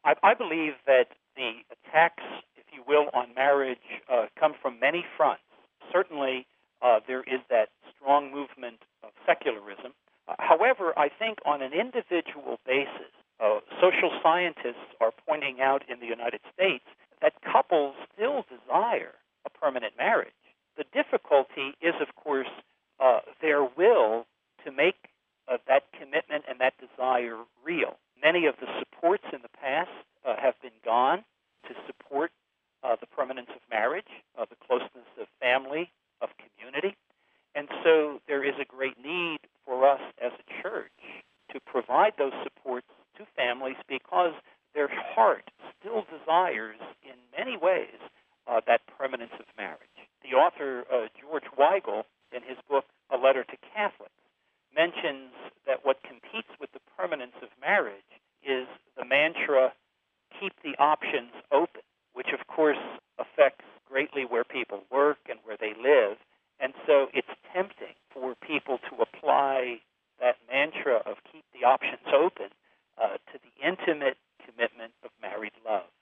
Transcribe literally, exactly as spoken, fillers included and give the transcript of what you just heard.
I, I believe that the attacks, if you will, on marriage uh, come from many fronts. Certainly, uh, there is that strong movement of secularism. Uh, however, I think on an individual basis, uh, social scientists are pointing out in the United States that couples still desire a permanent marriage. The difficulty is, of course, uh, their will to make uh, that commitment and that desire real. Many of the supports in the past uh, have been gone to support uh, the permanence of marriage, uh, the closeness of family, of community. And so there is a great need for us as a church to provide those supports to families because their heart still desires, in many ways, uh, that permanence of marriage. The author, uh, George Weigel, in his book, A Letter to Catholics, mentions that what competes with the permanence of marriage is the mantra, keep the options open, which of course affects greatly where people work and where they live. And so it's tempting for people to apply that mantra of keep the options open uh, to the intimate